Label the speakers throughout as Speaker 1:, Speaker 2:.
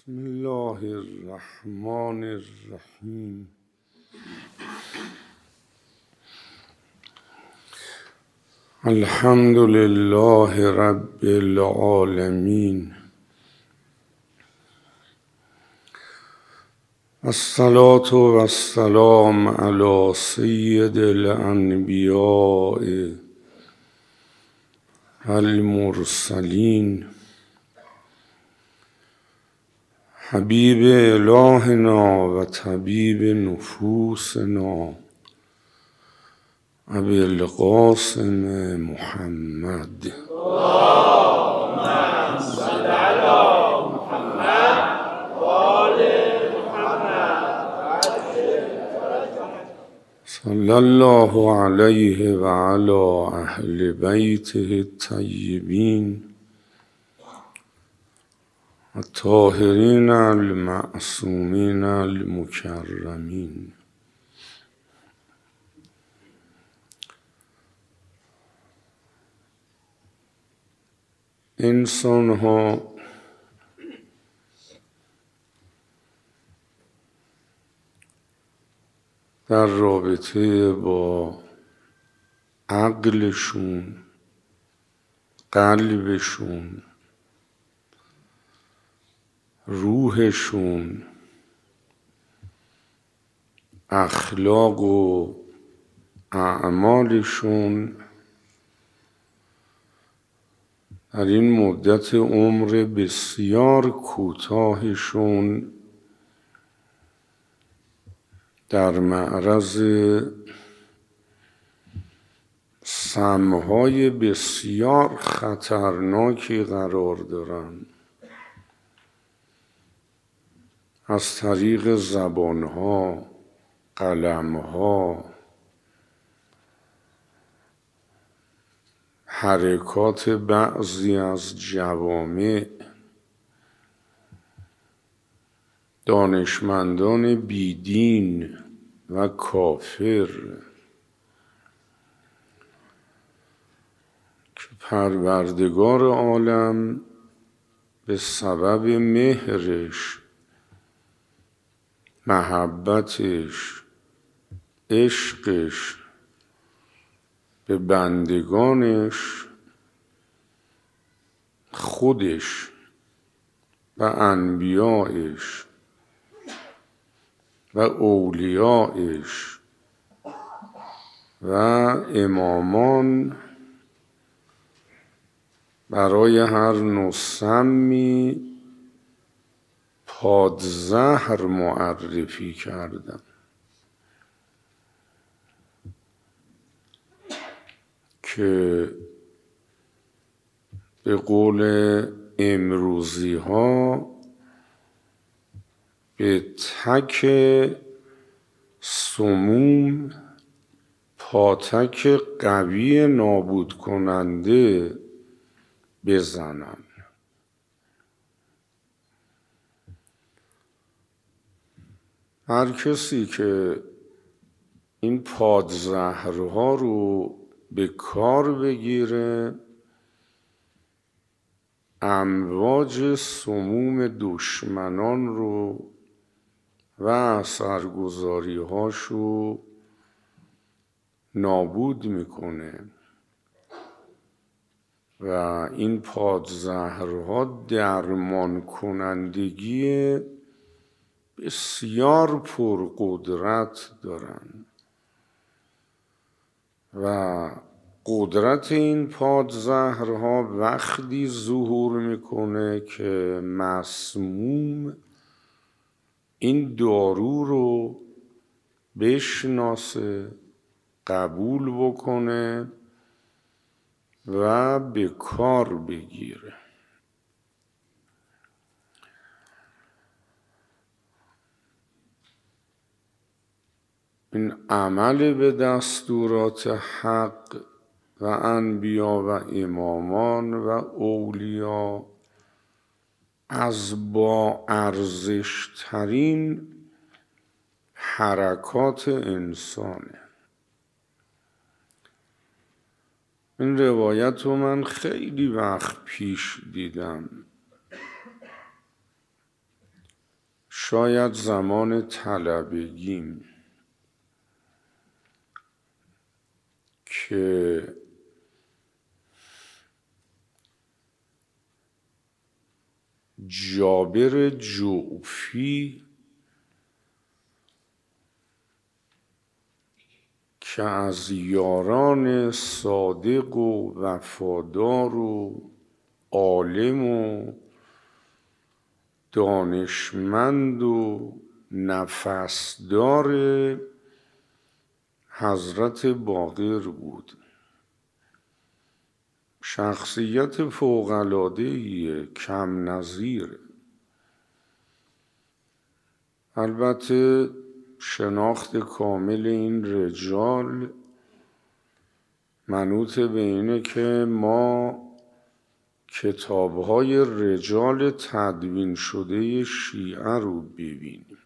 Speaker 1: بسم الله الرحمن الرحیم. الحمد لله رب العالمین. الصلاة و السلام علی سید الانبیاء المرسلین حبیب الهنا و طبیب نفوسنا ابی القاسم محمد.
Speaker 2: اللهم صل علی محمد و آل محمد.
Speaker 1: صلی الله علیه و علی اهل بیته الطیبین الطاهرین المعصومین المکرمین. انسان ها در رابطه با عقلشون، قلبشون، روحشون، اخلاق و اعمالشون در این مدت عمر بسیار کوتاهشون در معرض سمهای بسیار خطرناکی قرار دارند. از طریق زبانها، قلمها، حرکات بعضی از جوامع، دانشمندان بیدین و کافر که پروردگار عالم به سبب مهرش، محبتش، عشقش به بندگانش خودش و انبیایش و اولیایش و امامان برای هر نوع سمی پادزهر معرفی کردن که به قول امروزی ها به تک سموم پاتک قوی نابود کننده بزنن. هر کسی که این پادزهرها رو به کار بگیره امواج سموم دشمنان رو و اثرگذاری هاشو نابود میکنه و این پادزهرها درمان کنندگی بسیار پرقدرت دارن و قدرت این پادزهرها وقتی ظهور میکنه که مسموم این دارو رو بشناسه، قبول بکنه و به کار بگیره. این عمل به دستورات حق و انبیا و امامان و اولیا از با ارزش ترین حرکات انسانه. این روایت رو من خیلی وقت پیش دیدم شاید زمان طلبگیم که جابر جوفی که از یاران صادق و وفادار و عالم و دانشمند و نفسدار حضرت باقر بود. شخصیت فوق‌العاده‌ای، کم نظیر. البته شناخت کامل این رجال منوط به اینه که ما کتاب‌های رجال تدوین شده شیعه رو ببینیم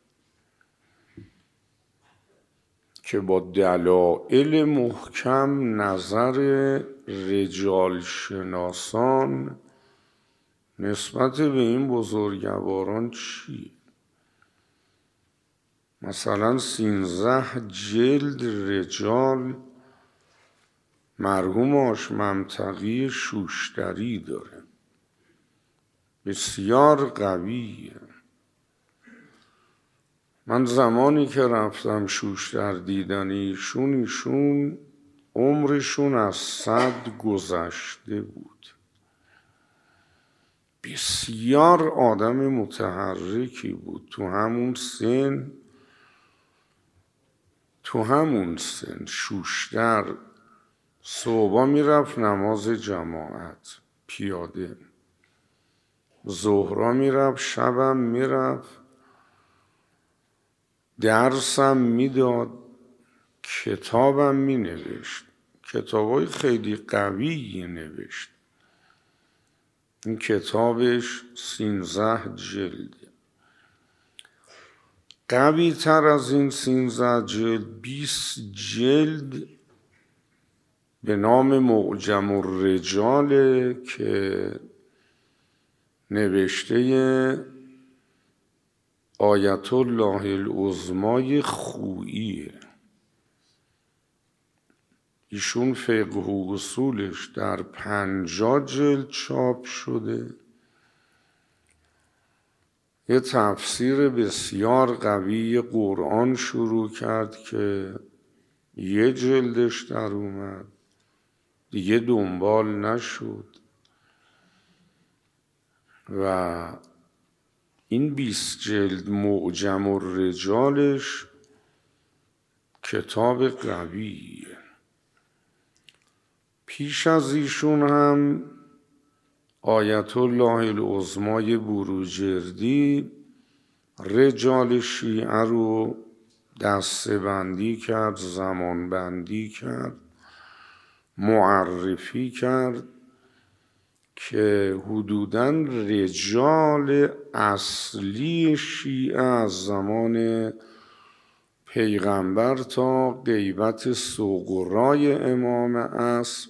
Speaker 1: که با دلایل محکم نظر رجال شناسان نسبت به این بزرگواران چیه. مثلا 13 جلد رجال مرحوم آشممتقی شوشتری داره، بسیار قویه. من زمانی که رفتم شوشتر دیدن ایشون عمرشون از 100 گذشته بود. بسیار آدم متحرکی بود. تو همون سن شوشتر صبح میرفت نماز جماعت پیاده، ظهرا میرفت، شبم میرفت، درسم میداد، کتابم مینوشت، کتابای خیلی قویی نوشت. این کتابش 13 جلد. قوی تر از این 13 جلد 20 جلد به نام معجم الرجال که نوشته آیت الله العظمای خوئیه. ایشون فقه و اصولش در 50 جلد چاپ شده. یه تفسیر بسیار قوی قرآن شروع کرد که 1 جلدش در اومد، دیگه دنبال نشد و این 20 جلد معجم الرجالش کتاب قویه. پیش از ایشون هم آیت الله العظمای بروجردی رجال شیعه رو دسته بندی کرد، زمان بندی کرد، معرفی کرد که حدوداً رجال اصلی شیعه از زمان پیغمبر تا غیبت صغرای امام عصر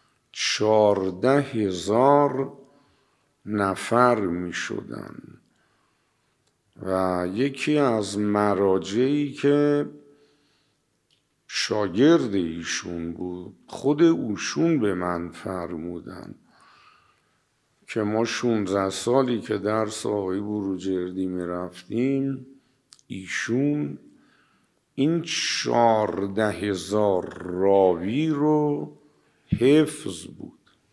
Speaker 1: 14,000 نفر می شدن و یکی از مراجعی که شاگرد ایشون بود، خود اوشون به من فرمودن که ما 16 سالی که درس آقای بروجردی می رفتیم، ایشون این 14,000 راوی رو حفظ بود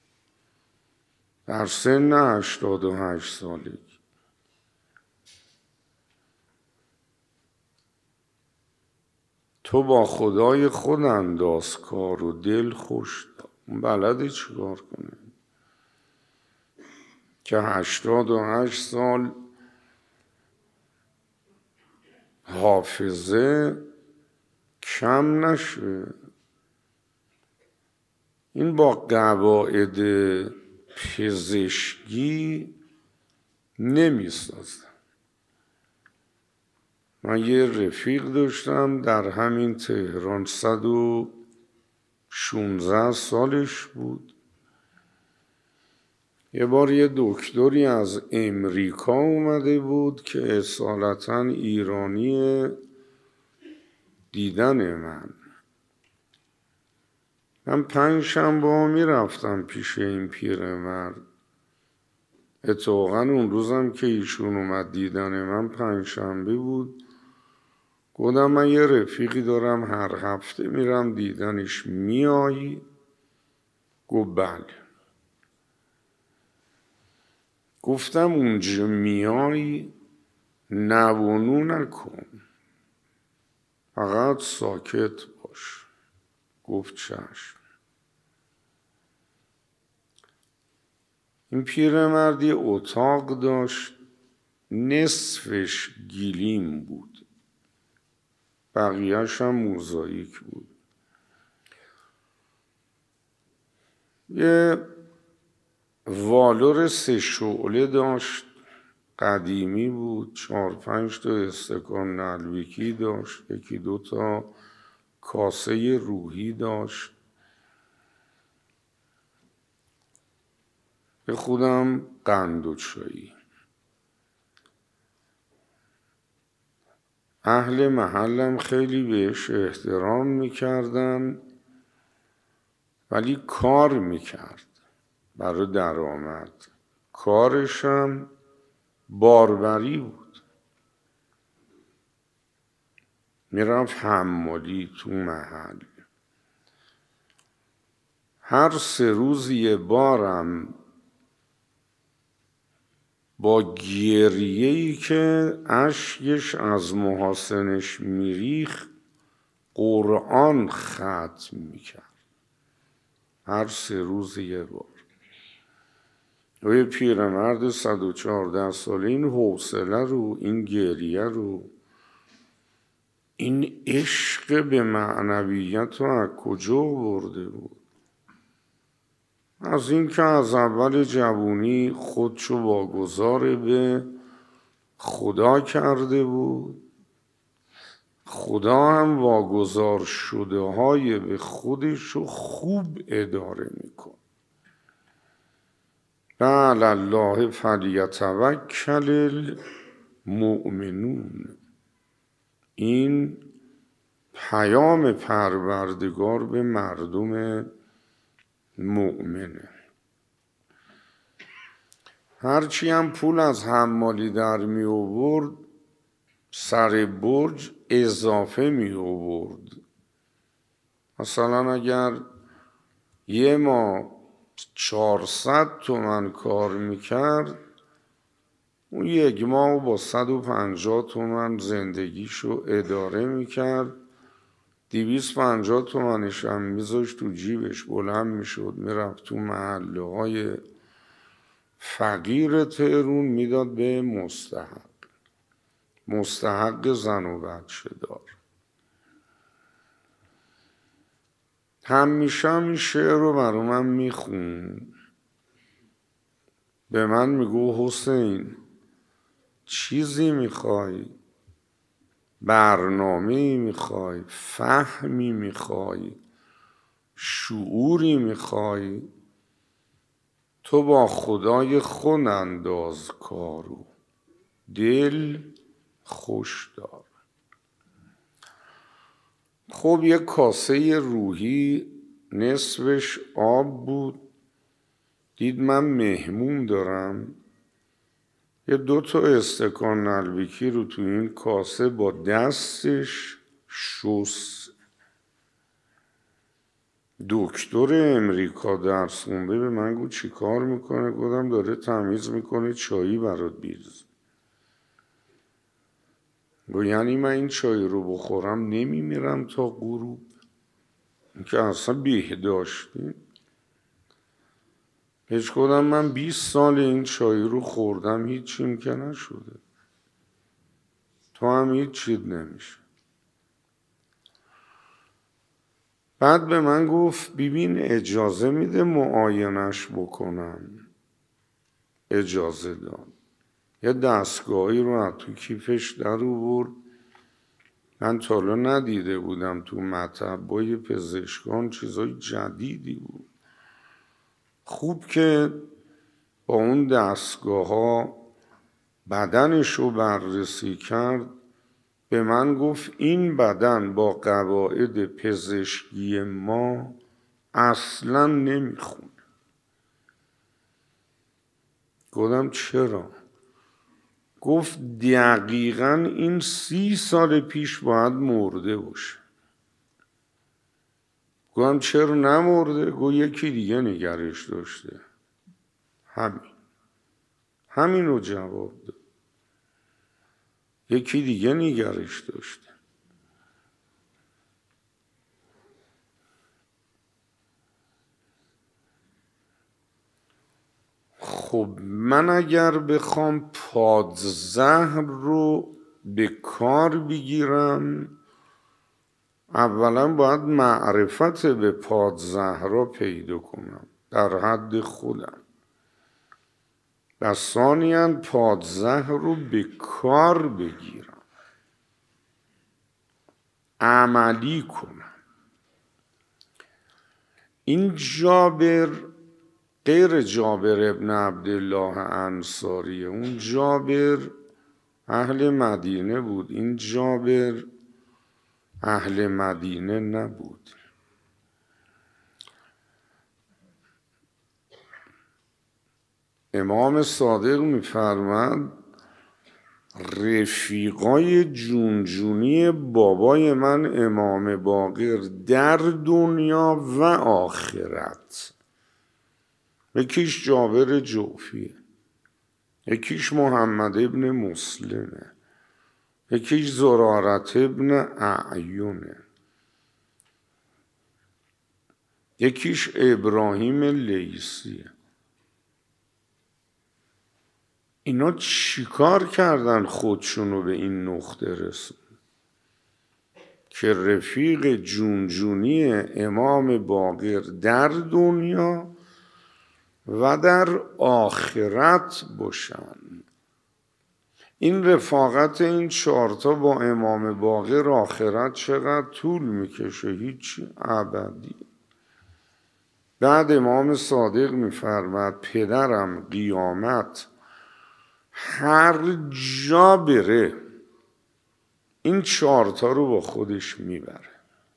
Speaker 1: در سن 88 سالگی. تو با خدای خود انداز کار و دل خوش دار. اون بلده چیکار کنه که 88 سال حافظه کم نشه. این با قواعد پزشکی نمیسازه. من یه رفیق داشتم در همین تهران، 116 سالش بود. یه بار یه دکتری از امریکا اومده بود که اصالتا ایرانی، دیدن من 5 شنبه میرفتم پیش این پیرمرد. اتفاقا اون روزم که ایشون اومد دیدن من 5 شنبه بود. گفتم من یه رفیقی دارم هر هفته میرم دیدنش، میایی؟ گفت بله. گفتم اونجا میایی نوانو نکن، فقط ساکت باش. گفت چشم. این پیرمرد یه اتاق داشت، نصفش گلیم بود، بقیهش هم موزاییک بود. یه والور 3 شعله داشت، قدیمی بود. 4-5 تا استکان نلبیکی داشت، 1-2 تا کاسه روحی داشت. به خودم قند و چایی. اهل محلم خیلی بهش احترام میکردن، ولی کار میکرد برای درآمد. کارشم باربری بود. میرفت حمالی تو محل. هر 3 روز یه بارم با گریه‌ای که اشکش از محاسنش میریخت قرآن ختم میکرد. هر 3 روز یه بار. و یه پیرمرد 114 ساله این حوصله رو، این گریه رو، این عشق به معنویت رو از کجا برده بود؟ از این که از اول جوانی خودشو واگذار به خدا کرده بود. خدا هم واگذار شده های به خودشو خوب اداره میکن. علی الله فلیتوکل المؤمنون. این پیام پروردگار به مردم مؤمنه. هرچی هم پول از حمالی در می آورد، سر برج اضافه می آورد. مثلا اگر یه ماه 400 تومن کار میکرد، اون 1 ماه با 150 تومن زندگیشو اداره میکرد. 250 تومنش هم میذاشت تو جیبش، بلند میشد میرفت تو محله های فقیر تهرون میداد به مستحق زن و بچه دار. همیشه این شعر رو برای من میخون. به من میگو حسین چیزی میخوای، برنامه‌ای میخوای، فهمی میخوای، شعوری میخوای، تو با خدای خود انداز کارو، دل خوش دار. خب یک کاسه روحی نصفش آب بود. دید من مهمون دارم، یه 2 تا استکان نلبیکی رو تو این کاسه با دستش شست. دکتر امریکا درس خونده به من گفت چی کار میکنه؟ گفتم داره تمیز میکنه چایی برات بیرز. گفت یعنی من این چای رو بخورم نمیمیرم تا غروب؟ این که اصلا بهداشتی. هیچ کدام من 20 سال این چای رو خوردم، هیچیم که نشده. تو هم هیچ چیز نمیشه. بعد به من گفت ببین اجازه میده معاینش بکنم؟ اجازه داد. یه دستگاهی رو از تو کیفش در آورد. من تا حالا ندیده بودم تو مطبای پزشکان، چیزای جدیدی بود. خوب که با اون دستگاه ها بدنش رو بررسی کرد، به من گفت این بدن با قواعد پزشکی ما اصلا نمیخونه. گفتم چرا؟ گفت دقیقاً این 30 سال پیش باید مرده باشه. گفتم چرا نمرده؟ گفت یکی دیگه نگرش داشته. همین رو جواب داد. یکی دیگه نگرش داشته. خب من اگر بخوام پادزهر رو به کار بگیرم، اولا باید معرفت به پادزهرها پیدا کنم در حد خودم، و ثانیاً پادزهر رو به کار بگیرم، عملی کنم. این جابر غیر جابر ابن عبدالله انصاریه. اون جابر اهل مدینه بود، این جابر اهل مدینه نبود. امام صادق می‌فرماد رفیقای جونجونی بابای من امام باقر در دنیا و آخرت، یکیش جابر جوفیه، یکیش محمد ابن مسلمه، یکیش زرارت ابن اعیونه، یکیش ابراهیم لیثیه. اینا چیکار کردن خودشونو به این نقطه رسون که رفیق جونجونی امام باقر در دنیا و در آخرت باشن؟ این رفاقت این 4 تا با امام باقر آخرت چقدر طول میکشه؟ هیچی، ابدی. بعد امام صادق میفرماد پدرم قیامت هر جا بره این 4 تا رو با خودش میبره،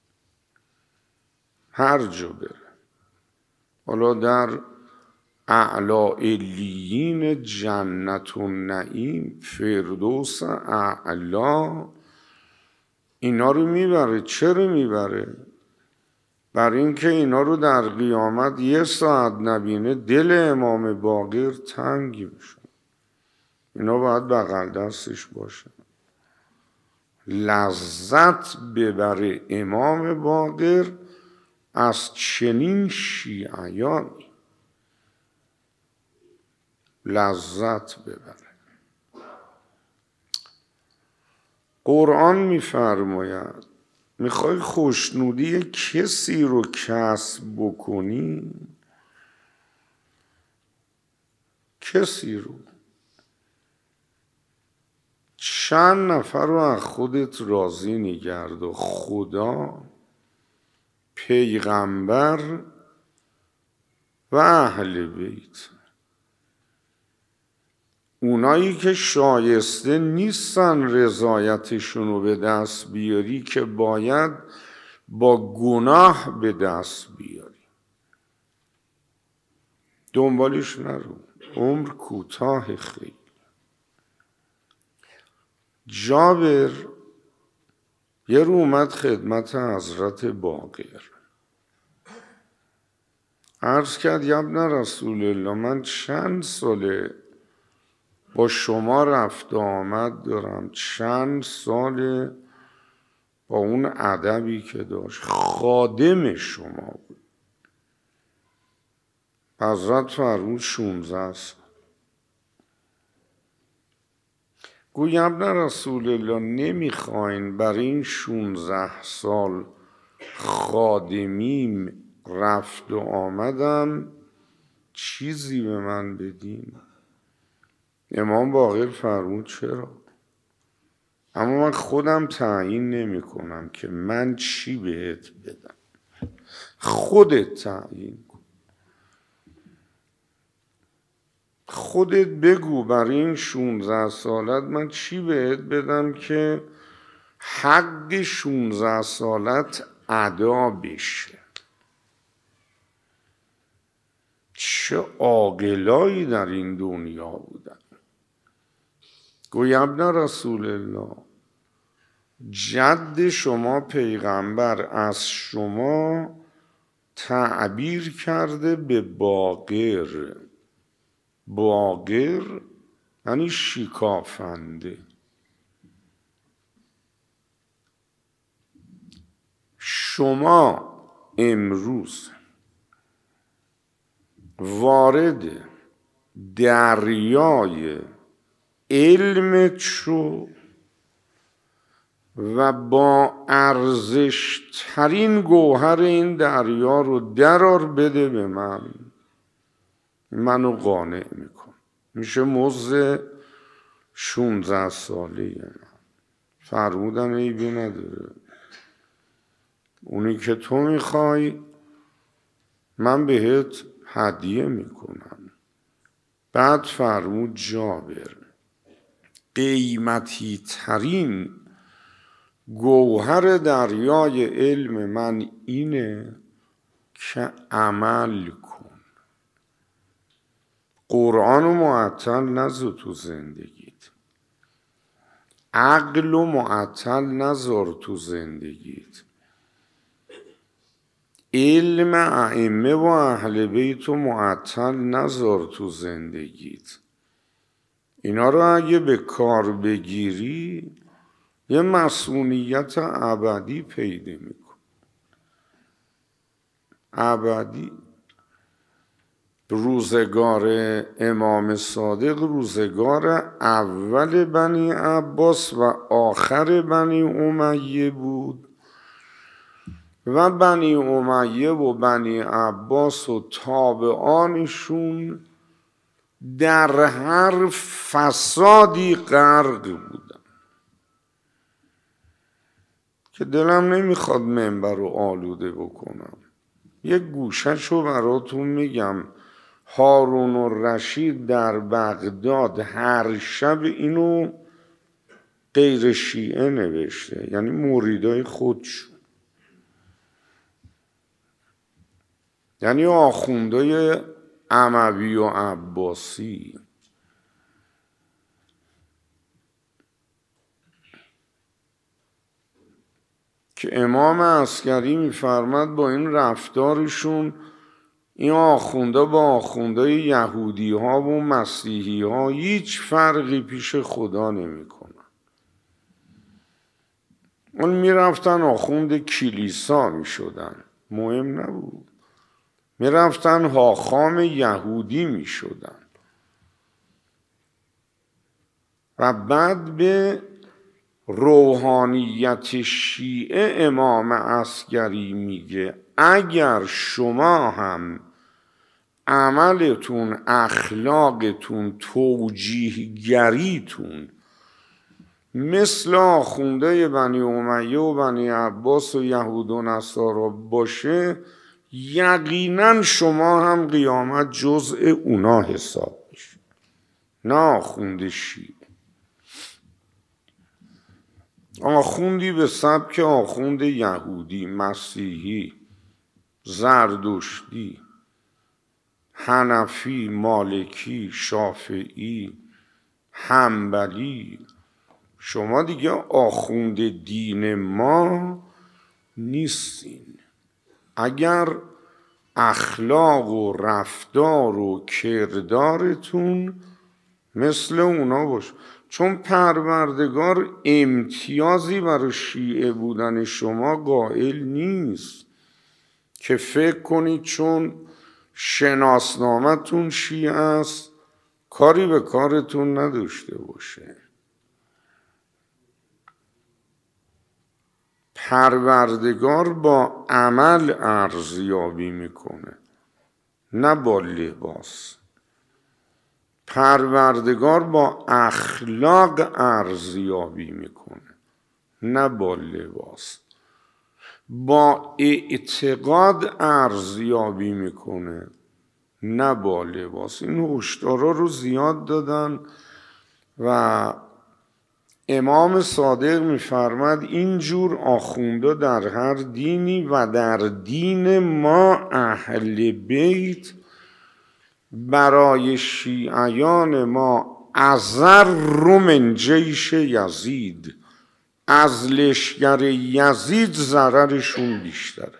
Speaker 1: هر جا بره. حالا در اعلی علیین جنت و نعیم فردوس اعلا اینا رو میبره. چرا میبره؟ برای اینکه اینا رو در قیامت 1 ساعت نبینه دل امام باقر تنگ میشه. اینا باید بغل دستش باشه، لذت ببره امام باقر از چنین شیعیانی، لذت ببره. قرآن میفرماید میخوای خوشنودی کسی رو کسب بکنی، کسی رو، چند نفر رو از خودت راضی نگرد و خدا، پیغمبر و اهل بیت، اونایی که شایسته نیستن رضایتشون رو به دست بیاری که باید با گناه به دست بیاری. دنبالش نرو، عمر کوتاه خیلی. جابر یه رو اومد خدمت حضرت باقر، عرض کرد یا ابن رسول الله من چند ساله با شما رفت و آمد دارم، چند سال با اون ادبی که داشت خادم شما بود. حضرت فرمود 16 سال. گویا ابن رسول الله نمیخواین برای این 16 سال خادمیم رفت و آمدم چیزی به من بدین؟ امام باقر فرمود چرا؟ اما من خودم تعیین نمی کنم که من چی بهت بدم، خودت تعیین کن. خودت بگو برای این 16 سالت من چی بهت بدم که حق 16 سالت ادا بشه. چه عاقلایی در این دنیا بودن. گوی ابن رسول الله، جد شما پیغمبر از شما تعبیر کرده به باقر. باقر یعنی شکافنده. شما امروز وارد دریای علمت شو و با ارزش ترین گوهر این دریا رو درار بده به من، منو قانع میکن. میشه مزد 16 ساله من. فرمودن عیبی نداره، اونی که تو میخوای من بهت هدیه میکنم. بعد فرمود جابر قیمتی ترین گوهر دریای علم من اینه که عمل کن. قرآن رو معطل نذار تو زندگیت، عقل رو معطل نذار تو زندگیت، علم ائمه و اهل بیت رو معطل نذار تو زندگیت. اینا رو اگه به کار بگیری یه مسئولیت ابدی پیدا میکن. ابدی. روزگار امام صادق روزگار اول بنی عباس و آخر بنی امیه بود و بنی امیه و بنی عباس و تابعانشون در هر فسادی غرق بودن که دلم نمیخواد منبر رو آلوده بکنم. یک گوشه‌شو براتون میگم. هارون الرشید در بغداد هر شب اینو غیر شیعه نوشته، یعنی مریدای خودشون، یعنی آخوندای اموی و عباسی. که امام عسکری میفرماد با این رفتارشون این آخونده با آخونده یهودی ها و مسیحی ها هیچ فرقی پیش خدا نمی کنن. اون می رفتن آخوند کلیسا می شدن، مهم نبود. می رفتن حاخام یهودی می شدن. و بعد به روحانیت شیعه امام عسکری میگه اگر شما هم عملتون، اخلاقتون، توجیهگریتون مثل آخونده بنی امیه و بنی عباس و یهود و نصارا باشه، یقینا شما هم قیامت جزء اونا حساب میشه، نه آخوند شیعه. آخوندی به سبک آخوند یهودی، مسیحی، زردشتی، حنفی، مالکی، شافعی، حنبلی، شما دیگه آخوند دین ما نیستین. اگر اخلاق و رفتار و کردارتون مثل اونا باشه، چون پروردگار امتیازی برای شیعه بودن شما قائل نیست که فکر کنید چون شناسنامتون شیعه است کاری به کارتون نداشته باشه. پروردگار با عمل ارزیابی میکنه، نه با لباس. پروردگار با اخلاق ارزیابی میکنه، نه با لباس. با اعتقاد ارزیابی میکنه، نه با لباس. این هشدارا رو زیاد دادن و امام صادق می‌فرماد اینجور آخونده در هر دینی و در دین ما اهل بیت برای شیعیان ما اضر من جیش یزید، از لشکر یزید ضررشون بیشتره.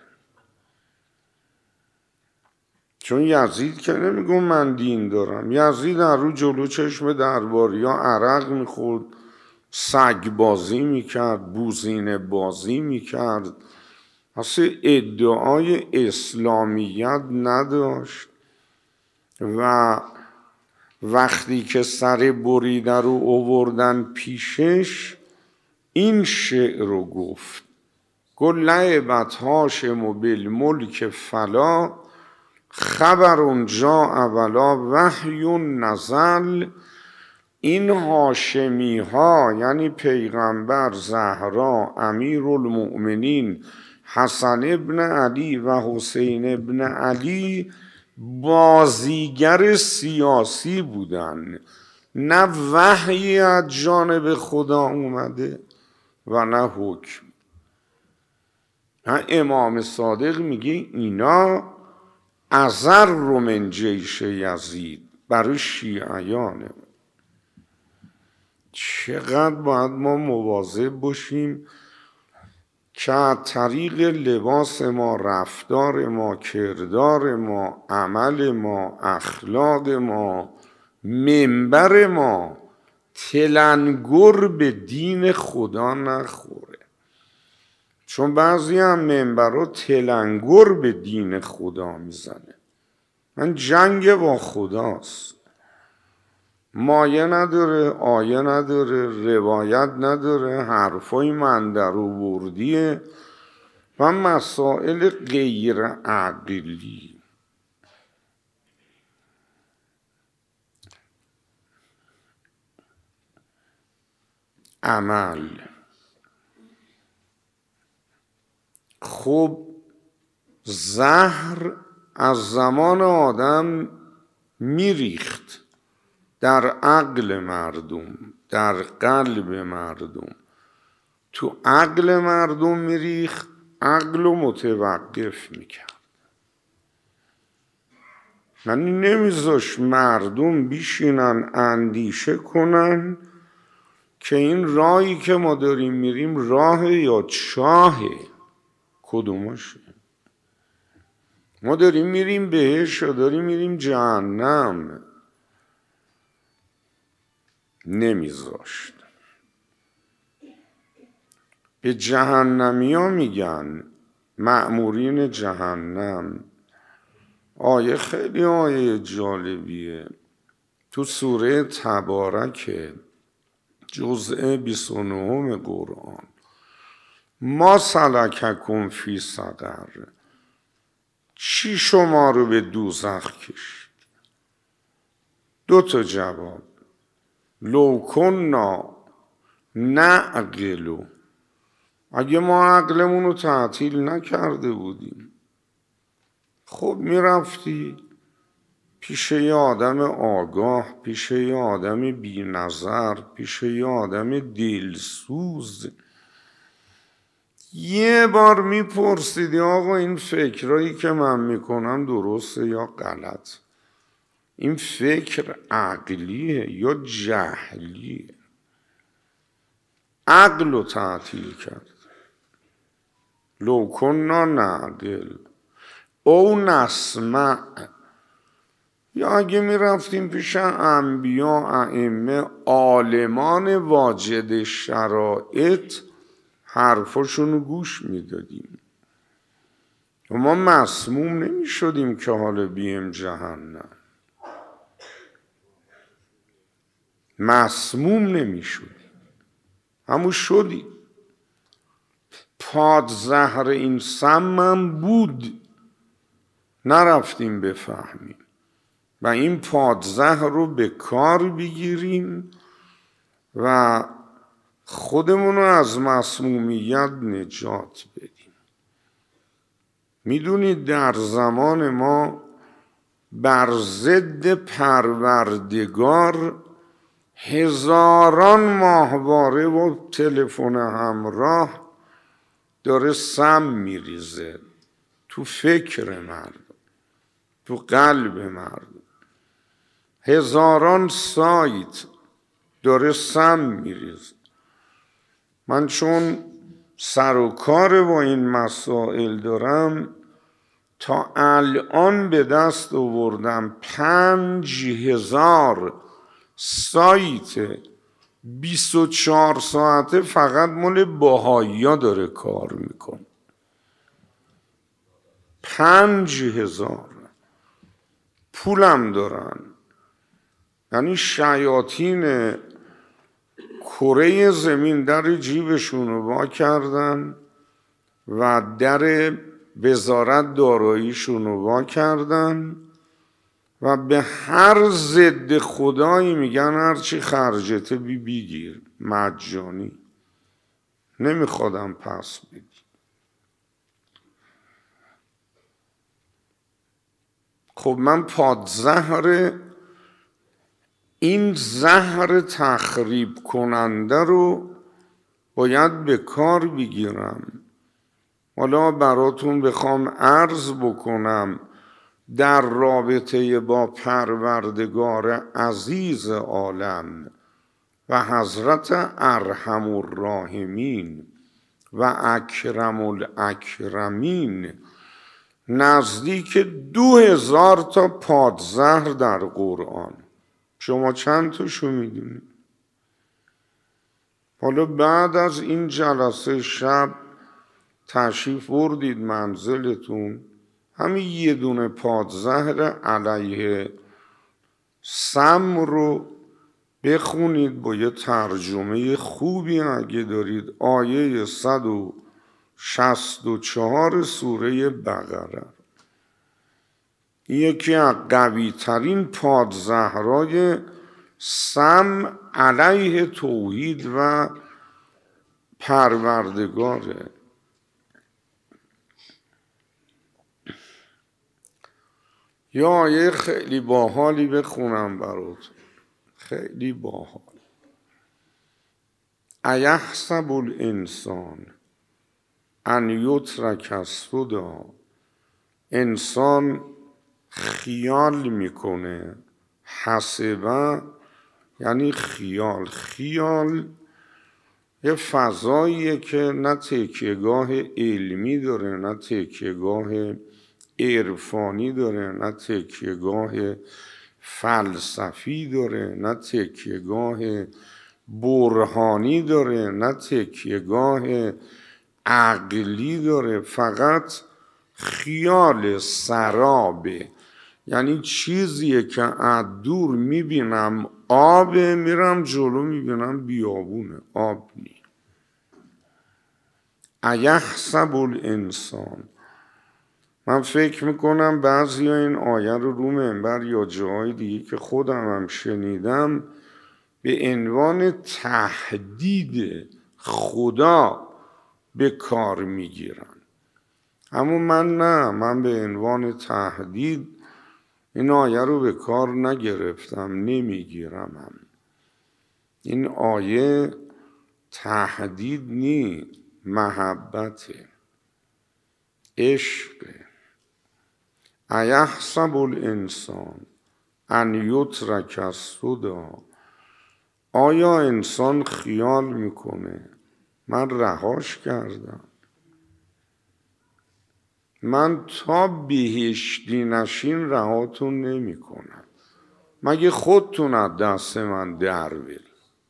Speaker 1: چون یزید که نمیگم من دین دارم، یزید در رو جلو چشم درباریا عرق میخورد، سگ بازی میکرد، بوزینه بازی میکرد، اصلا ادعای اسلامیت نداشت و وقتی که سر بریده رو آوردن پیشش این شعر رو گفت: گل لعبت هاشم بالملک فلا خبر جاء ولا وحی نزل. این هاشمی ها یعنی پیغمبر، زهرا، امیرالمؤمنین حسن ابن علی و حسین ابن علی بازیگر سیاسی بودن، نه وحی از جانب خدا اومده و نه حکم. امام صادق میگه اینا اضر من جیش یزید برای شیعیانه. چقدر باید ما مواظب باشیم که از طریق لباس ما، رفتار ما، کردار ما، عمل ما، اخلاق ما، منبر ما تلنگر به دین خدا نخوره. چون بعضی هم منبرها تلنگر به دین خدا میزنه. من جنگ با خداست، مایه نداره، آیه نداره، روایت نداره، حرفای من در آوردیه و مسائل غیر عقلی. عمل خب زهر از زمان آدم میریخت در عقل مردم، در قلب مردم. تو عقل مردم میریخت، عقل رو متوقف میکرد. یعنی نمیذاش مردم بیشینن اندیشه کنن که این راهی که ما داریم میریم راه یا چاهه، کدومشه. ما داریم میریم بهش یا داریم میریم جهنم. نمیذاشت. به جهنمی ها میگن مأمورین جهنم. آیه خیلی آیه جالبیه تو سوره تبارک جزء 29 قرآن: ما سلککم فی سقر، چی شما رو به دوزخ کشید؟ 2 جواب: لو کنا نعقل، اگه ما عقلمون رو تعطیل نکرده بودیم خب میرفتی پیش یه آدم آگاه، پیش یه آدم بی نظر، پیش یه آدم دلسوز، یه بار میپرسیدی آقا این فکرایی که من میکنم درسته یا غلط؟ این فکر عقلیه یا جهلیه؟ عقل رو تعطیل کرد. لو کنا نعقل او نسمع، یا اگه میرفتیم پیش انبیا، ائمه، عالمان واجد شرایط، حرفاشون رو گوش میدادیم و ما مسموم نمیشدیم که حالا بیم جهنم. مسموم نمیشدیم، همون شدیم. پادزهر این سمم بود، نرفتیم بفهمیم و این پادزهر رو به کار بگیریم و خودمون رو از مسمومیت نجات بدیم. میدونید در زمان ما بر ضد پروردگار هزاران ماهواره و تلفن همراه داره سم میریزه تو فکر مردم، تو قلب مردم. هزاران سایت داره سم میریزه. من چون سر و کار با این مسائل دارم، تا الان به دست آوردم 5000 سایت 24 ساعته فقط مال بهائی‌ها داره کار میکنه. 5000 پولم دارن. یعنی شیاطین کره زمین در جیبشون رو وا کردن و در وزارت داراییشون رو وا کردن و به هر ضد خدایی میگن هرچی خرجته بگیر، مجانی، نمیخوادم پس بدی. خب من پادزهر این زهر تخریب کننده رو باید به کار بگیرم. حالا براتون بخوام عرض بکنم در رابطه با پروردگار عزیز عالم و حضرت ارحم الراحمین و اکرم الاکرمین، نزدیک 2000 تا پادزهر در قرآن. شما چند تاشو میدونید؟ حالا بعد از این جلسه شب تشریف بردید منزلتون، همین یه دونه پادزهر علیه سم رو بخونید با یه ترجمه خوبی اگه دارید. آیه 164 سوره بقره. یکی از قوی ترین پادزهرهای سم علیه توحید و پروردگاره. یا آیه خیلی باحالی بخونم برات، خیلی باحال. ایحسب الانسان ان یترک سدی. انسان خیال میکنه، حسبه یعنی خیال. خیال یه فضاییه که نه تکیهگاه علمی داره، نه تکیهگاه عرفانی داره، نه تکیهگاه فلسفی داره، نه تکیهگاه برهانی داره، نه تکیهگاه عقلی داره. فقط خیال سرابه، یعنی چیزیه که از دور میبینم آبه، میرم جلو میبینم بیابونه، آب نی. ایحسب الانسان. من فکر میکنم بعضی ها این آیه رو منبر یا جای دیگه که خودم هم شنیدم به عنوان تهدید خدا به کار میگیرن. اما من نه، من به عنوان تهدید این آیه رو به کار نگرفتم، نمیگیرم هم. این آیه تهدید نی، محبته، عشقه. ایحسب الانسان ان یترک سدی. آیا انسان خیال میکنه من رهاش کردم؟ من تا بهشتی نشین رهاتون نمی کنم. مگه خودتون از دست من در برید؟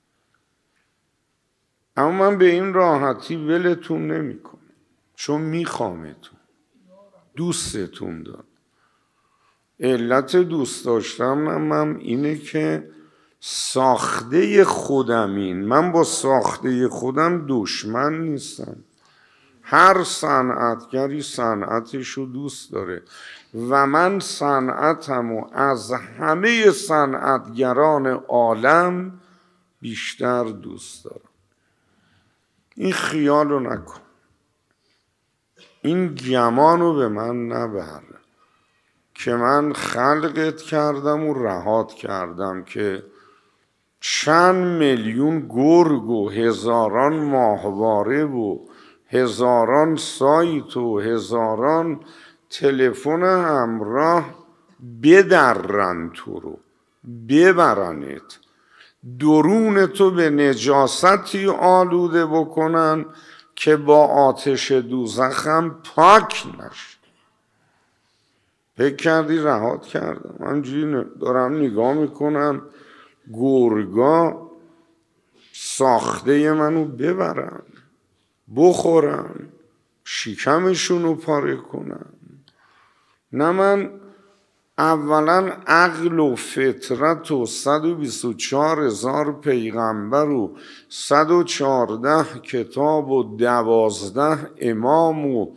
Speaker 1: اما من به این راحتی ولتون نمی کنم، چون میخوامتون، دوستتون دارم. علت دوست داشتمم اینه که ساخته خودمین. من با ساخته خودم دشمن نیستم. هر صنعتگری صنعتش رو دوست داره و من صنعتمو از همه صنعتگران عالم بیشتر دوست دارم. این خیال رو نکن، این گمان رو به من نبر که من خلقت کردم و رهات کردم که چند میلیون گرگ و هزاران ماهواره و هزاران سایت و هزاران تلفن همراه بدرن تو رو، ببرنت، درون تو به نجاستی آلوده بکنن که با آتش دوزخ هم پاک نشه. فکر کردی رهات کردم؟ همجوری دارم نگاه میکنم گرگا ساخته منو ببرن، بخورن، شکمشونو پاره کنن. نه، من اولا عقل و فطرت و 124,000 پیغمبر و 114 کتاب و 12 امام و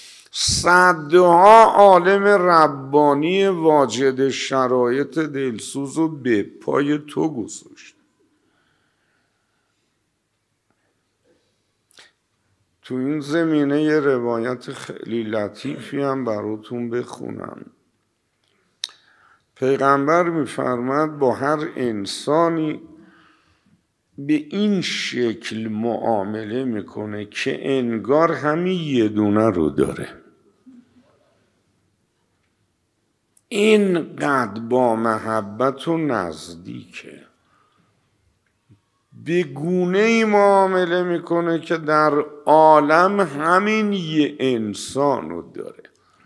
Speaker 1: صدها عالم ربانی واجد شرایط دلسوز و به پای تو گذاشت. تو این زمینه یه روایت خیلی لطیفی هم براتون بخونم. پیغمبر میفرماد با هر انسانی به این شکل معامله میکنه که انگار همین یه دونه رو داره. اینقدر با محبت و نزدیکه، به گونه ای معامله میکنه که در عالم همین یه انسان رو داره.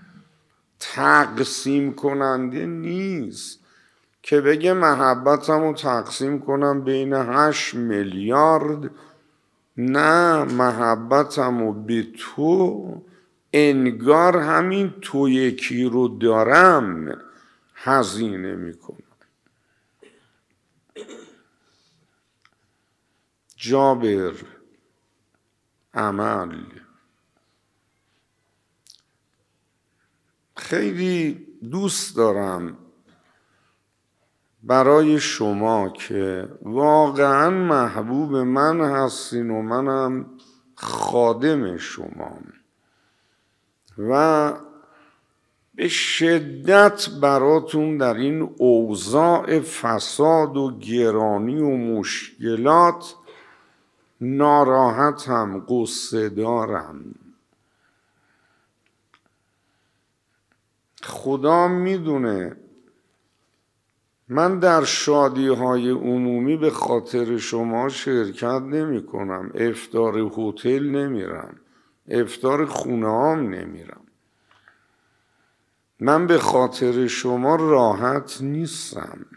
Speaker 1: تقسیم کننده نیست که بگه محبتم رو تقسیم کنم بین 8 میلیارد. نه، محبتم رو به تو انگار همین تو یکی رو دارم هزینه میکنم. جابر عمل خیلی دوست دارم برای شما که واقعا محبوب من هستین و منم خادم شما و به شدت براتون در این اوضاع فساد و گرانی و مشکلات ناراحتم، قصه دارم. خدا میدونه من در شادی‌های عمومی به خاطر شما شرکت نمی کنم، افطار هتل نمیرم، افطار خونه هام نمیرم. من به خاطر شما راحت نیستم.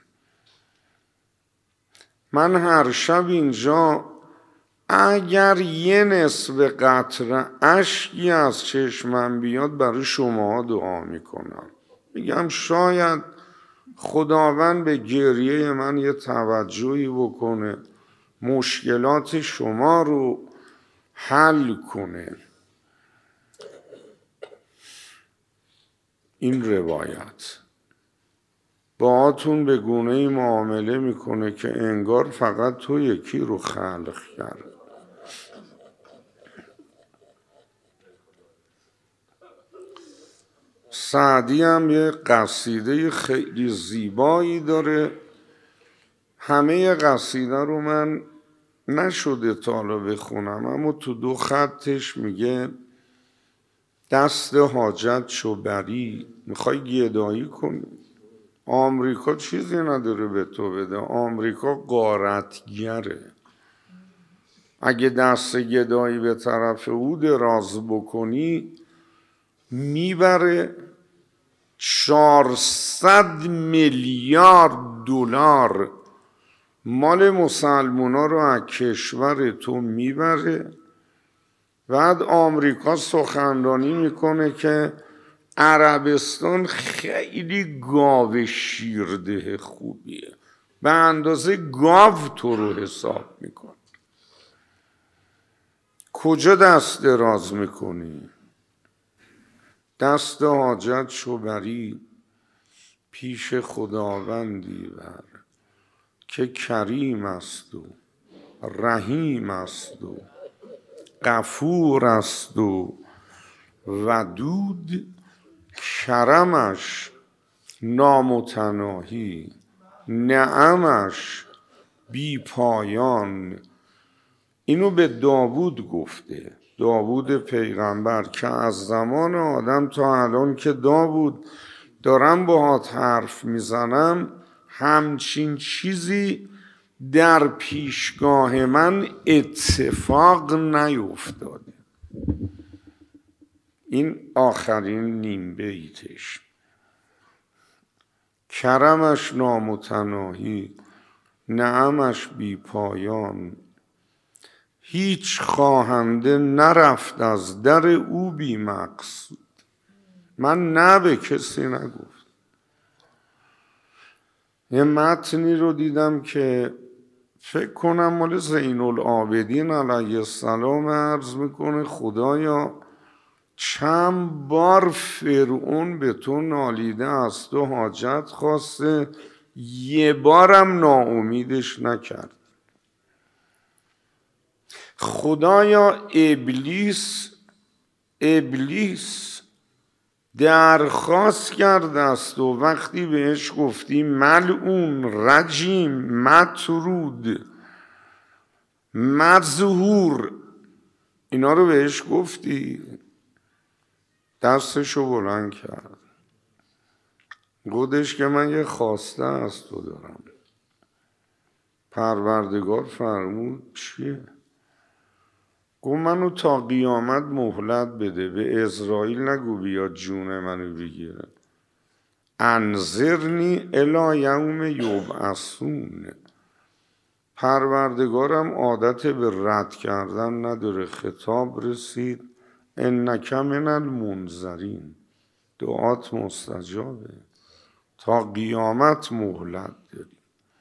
Speaker 1: من هر شب اینجا اگر یه نصف قطره اشکی از چشمم بیاد برای شما دعا میکنم. میگم شاید خداوند به گریه من یه توجهی بکنه، مشکلات شما رو حل کنه. این روایت باهاتون به گونه‌ای معامله میکنه که انگار فقط تو یکی رو خلق کرد. سعدی هم یه قصیده خیلی زیبایی داره. همه قصیده رو من نشده تا حالا بخونم، اما تو 2 خطش میگه دست حاجت شو بری. میخوای گدایی کنی، آمریکا چیزی نداره به تو بده. آمریکا غارتگره. اگه دست گدایی به طرف او دراز بکنی میبره. 400 میلیارد دلار مال مسلمونا رو از کشور تو میبره. بعد آمریکا سخنرانی میکنه که عربستان خیلی گاو شیرده خوبیه، به اندازه گاو تو رو حساب میکنه. کجا دست دراز میکنی؟ دست حاجت شو بری پیش خداوندی بر که کریم است و رحیم است و غفور است و ودود. کرمش نامتناهی، نعمش بی پایان. اینو به داوود گفته، داوود پیغمبر، که از زمان آدم تا الان که داوود دارم باهات حرف میزنم همچین چیزی در پیشگاه من اتفاق نیفتاده. این آخرین نیم بیتش. کرمش نامتناهی، نعمش بی پایان. هیچ خواهنده نرفت از در او بی مقصود. من نه به کسی نگفت. یه متنی رو دیدم که فکر کنم مال زین العابدین علیه السلام، عرض میکنه خدایا چند بار فرعون به تو نالیده از تو حاجت خواسته، یه بارم ناامیدش نکرد. خدایا ابلیس درخواست کرد از تو، وقتی بهش گفتی ملعون، رجیم، مطرود، مذهور، اینا رو بهش گفتی، دستشو بلند کرد، گفتش که من یه خواسته از تو دارم. پروردگار فرمود چیه؟ گفت منو تا قیامت مهلت بده، به اسرائیل نگو بیاد جون منو بگیره. انظرنی الی یوم یبعثون. پروردگارم عادت به رد کردن نداره. خطاب رسید انک من المنذرین، دعات مستجابه، تا قیامت مهلت داری.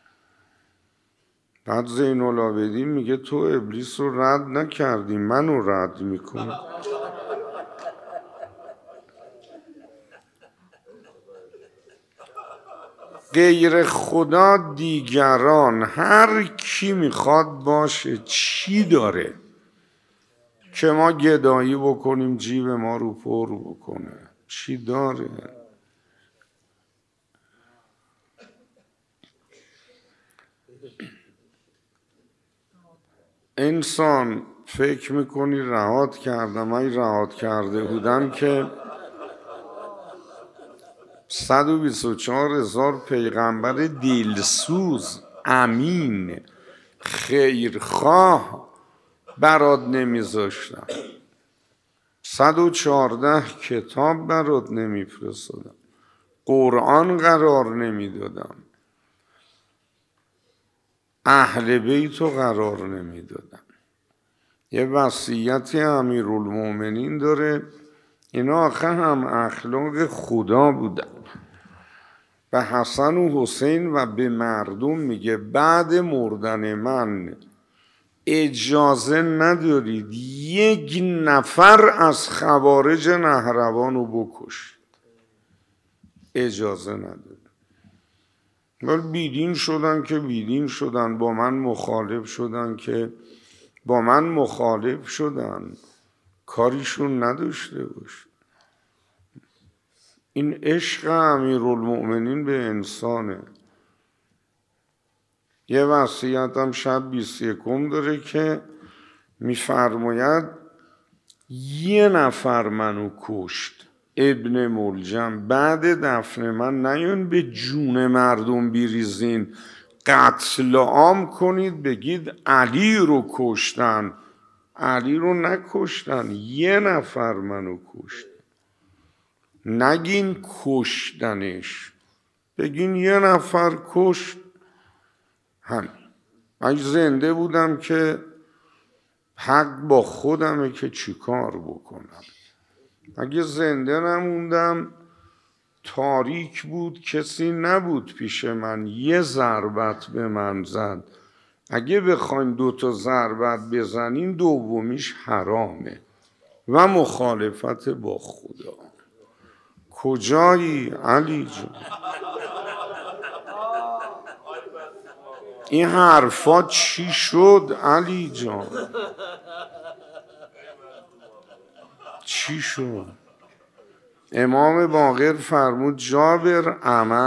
Speaker 1: بعد زین العابدین میگه تو ابلیس رو رد نکردی، منو رد میکنی. غیر خدا دیگران هر کی میخواد باشه چی داره که ما گدایی بکنیم جیب ما رو پر بکنه؟ چی داره؟ انسان فکر میکنی رهات کردم. من رهات کرده بودم که 124,000 پیغمبر دلسوز، امین، خیرخواه برات نمیذاشتم. 114 کتاب برات نمیفرستادم، قرآن قرار نمیدادم، اهل بیتو قرار نمیدادم. یه وصیتی امیرالمومنین داره، اینا آخه هم اخلاق خدا بودن. به حسن و حسین و به مردم میگه بعد مردن من اجازه ندارید یک نفر از خوارج نهروان رو بکشید، اجازه ندارید. ولی بیدین شدن که بیدین شدن، با من مخالف شدن که با من مخالف شدن، کاریشون نداشته باش. این عشق امیرالمؤمنین به انسانه. یه وصیت هم شب 21 داره که میفرماید یه نفر منو کشت، ابن ملجم، بعد دفن من نیان به جون مردم بیریزین، قتل عام کنید بگید علی رو کشتن. علی رو نکشتن، یه نفر منو کشت. نگین کشتنش، بگین یه نفر کشت. همین. اگه زنده بودم که حق با خودمه که چیکار بکنم. اگه زنده نموندم تاریک بود، کسی نبود پیش من، یه ضربت به من زد. اگه بخوایم 2 ضربت بزنیم دومیش حرامه و مخالفت با خدا. کجایی علی جون؟ این حرفا چی شد علی جان؟ چی شد؟ امام باقر فرمود جابر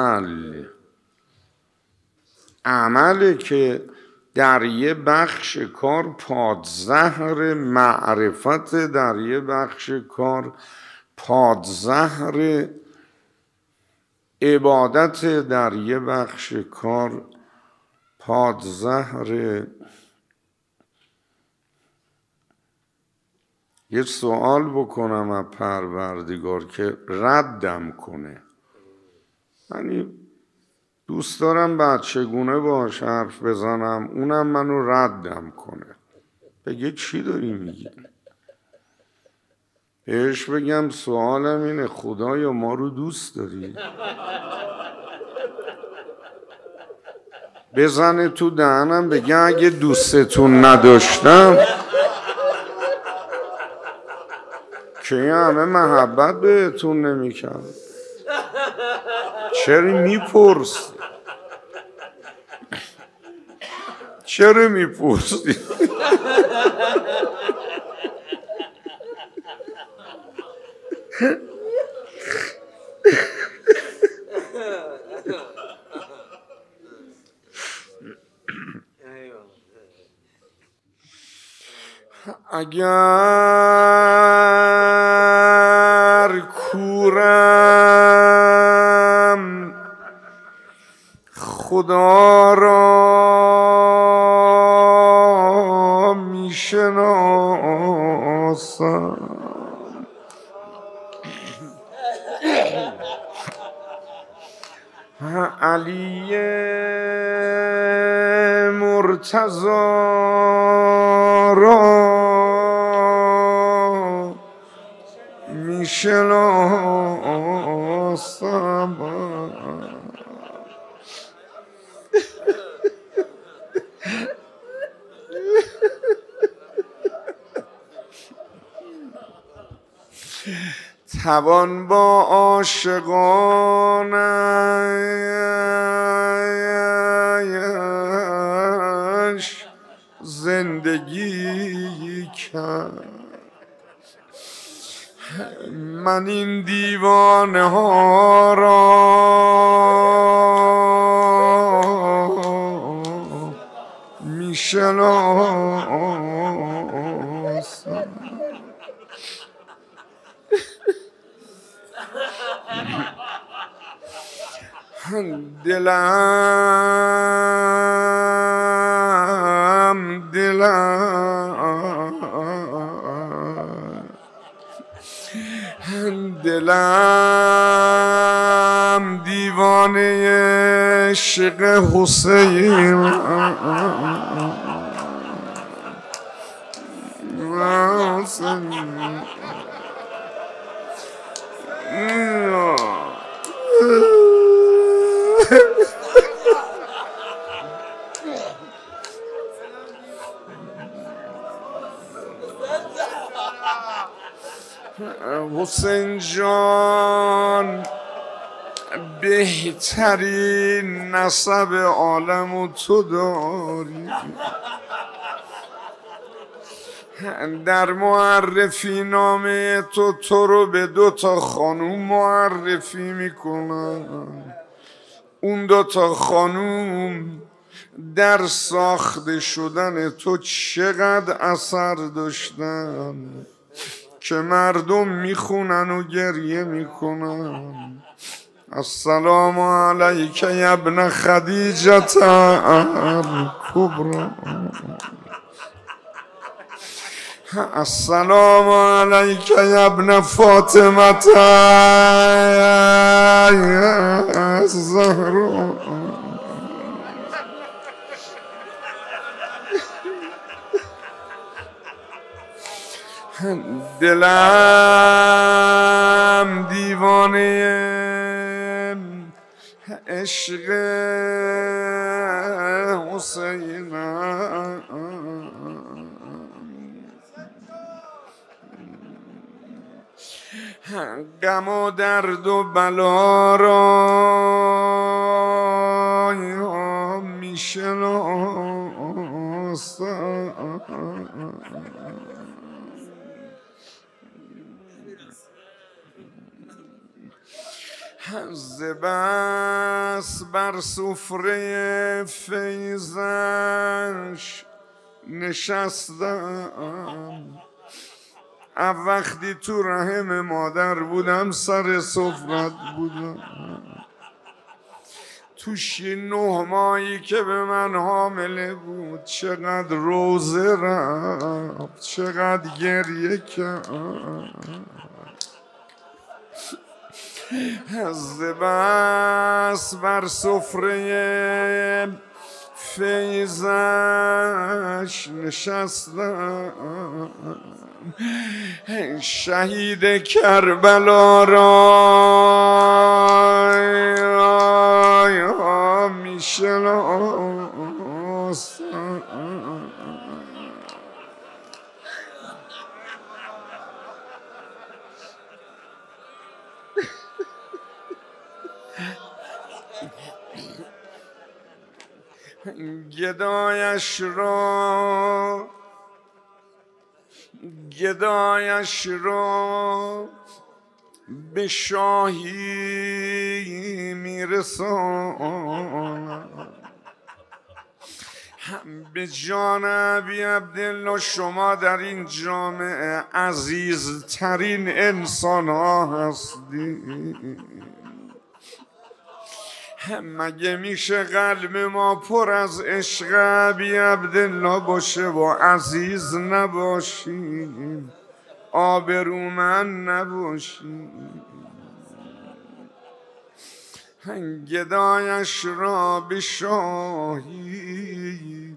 Speaker 1: عمله که در یه بخش کار پادزهر معرفت، در یه بخش کار پادزهر عبادت، در یه بخش کار پادزهر. یه سوال بکنم از پروردگار که ردم کنه. یعنی دوست دارم بعد چگونه باش حرف بزنم اونم منو ردم کنه، بگه چی داری میگی؟ بهش بگم سوالم اینه خدایا ما رو دوست داری؟ بزنه تو دهنم بگه اگه دوستتون نداشتم که همه محبت بهتون نمیکنم. چرا میپرسی؟ چرا میپرسی؟ اگر کورم خدا را میشناسم، علی مرتضی را میشناسم، توان با عاشقانش زندگی کرد. من این دیوانه ها را میشناسم. دلم دیوانه عشق حسین، حسین جان بهترین نسب عالم تو داری، در معرفی نامه تو رو به 2 خانوم معرفی میکنن. اون 2 خانوم در ساخته شدن تو چقدر اثر داشتن که مردم میخونن و گریه میکنن. السلام علیک یا ابن خدیجة الکبری، السلام علیک یا ابن فاطمة الزهرا. دلم دیوانه عشق حسین، غم و درد و بلا را میشناسم. زبس بر سفره فیضش نشستم، وقتی تو رحم مادر بودم سر سفرت بودم، توش 9 ماهی که به من حامله بود چقدر روزه رفت، چقدر گریه کرد. از بس بر سفره فیضش نشستم، شهید کربلا را میشناسم. گدایش را به شاهی میرسانم، به جان ابی عبدالله شما در این جامعه عزیزترین انسان ها هستید. مگه میشه قلب ما پر از عشق ابی عبدالله باشه و عزیز نباشیم، آبرومند نباشیم؟ گدایش را به شاهی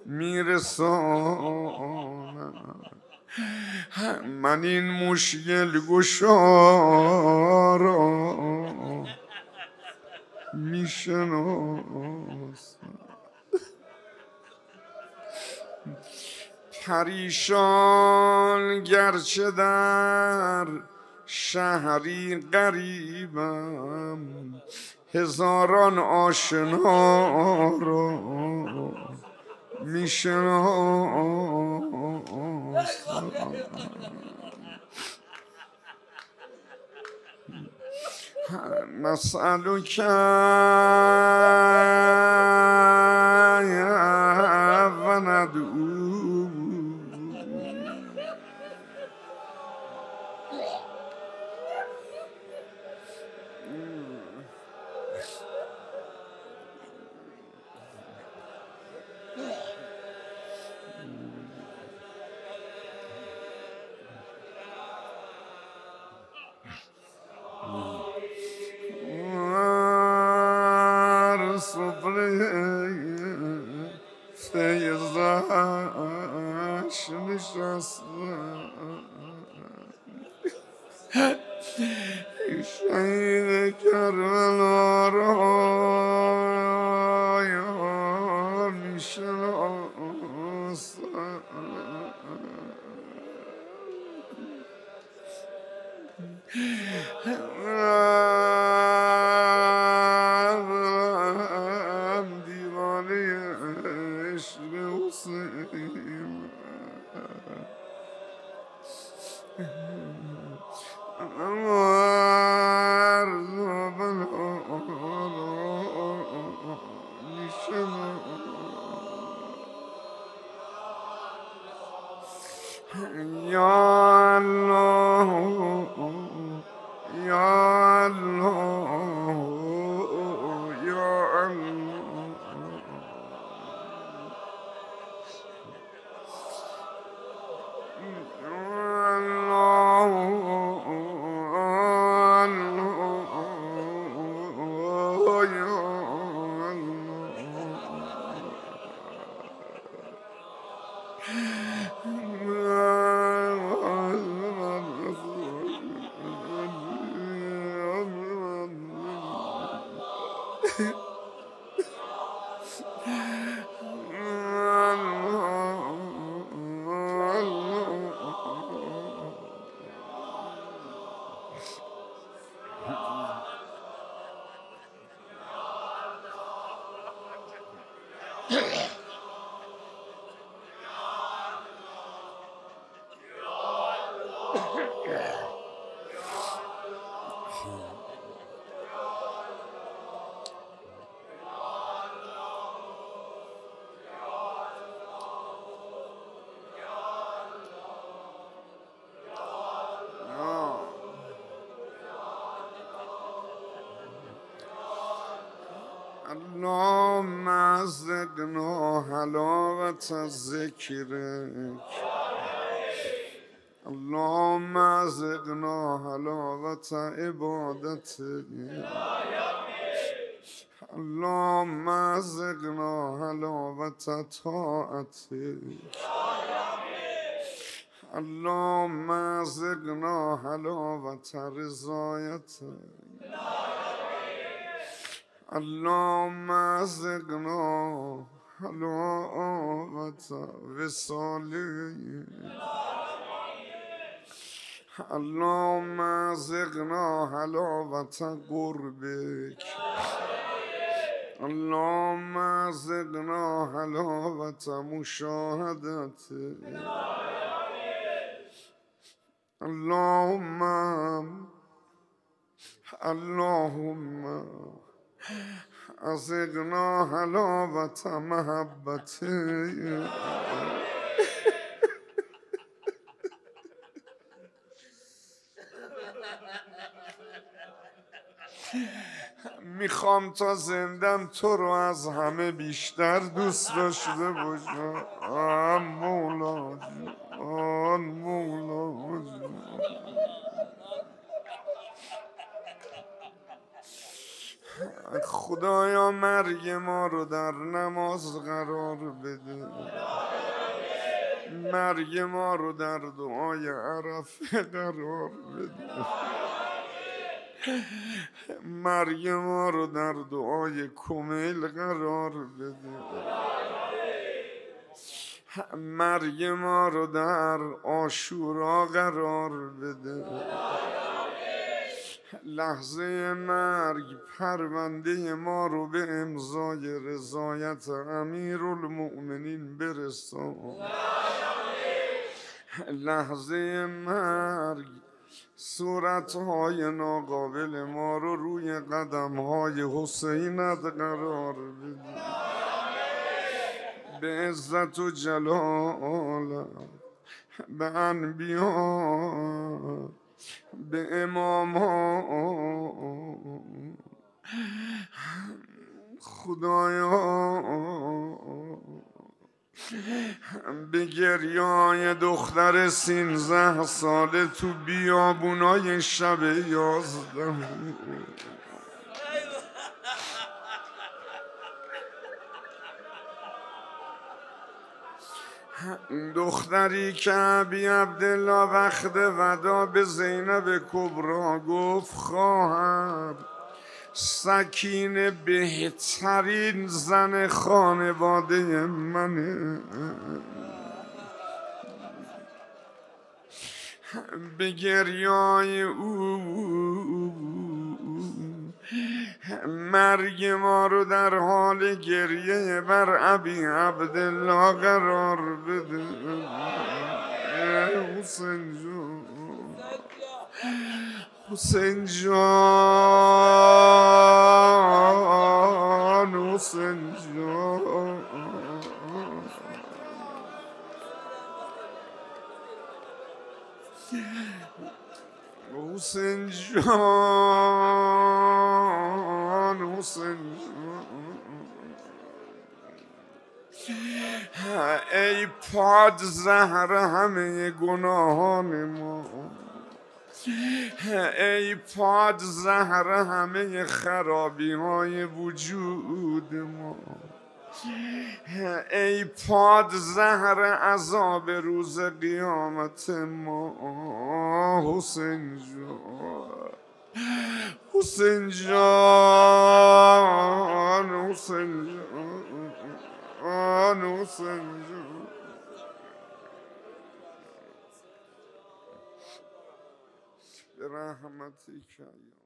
Speaker 1: میرسانم، من این مشکل گشا را میشناسم. پریشان گرچه در شهری غریبم، هزاران آشنا را میشناسم. مسألك وندعو فیضش نشستم، شهید کربلا را میشناسم. دیوانه عشق حسین، یا الله یا الله یا اللهم ازقنا حلاوة ذکرک اللهم ازقنا حلاوة عبادتک اللهم ازقنا حلاوة طاعتک اللهم ازقنا حلاوة رضایتک اللهم ازقنا حلاوة وصالک اللهم ازقنا حلاوة قربک اللهم ازقنا حلاوة مشاهدتک اللهم ازقنا حلاوة محبتک میخوام تا زندم تو رو از همه بیشتر دوست داشته باشم مولا جان مولا جان خدایا مرگ ما رو در نماز قرار بده مرگ ما رو در دعای عرفه قرار بده مرگ ما رو در دعای کمیل قرار بده مرگ ما رو در عاشورا قرار بده لحظه مرگ پرونده ما رو به امضای رضایت امیرالمؤمنین برسان لحظه مرگ صورتهای ناقابل ما رو روی قدمهای حسینت قرار بده به عزت و جلالت به انبیا به امامان خدایا به گریای دختر 13 ساله تو بیابونای شب 11 دختری که ابی عبدالله وقت ودا به زینب کبرا گفت خواهر سکینه بهترین زن خانواده منه به گریای او مرگ ما رو در حال گریه بر ابی عبدالله قرار بده حسین جان حسین جان حسین جان حسین جان حسین ای پاد زهر همه گناهان ما ای پاد زهر همه خرابی های وجود ما ای پاد زهر عذاب روز قیامت ما حسین جان حسین جان حسین جان حسین جان برحمتك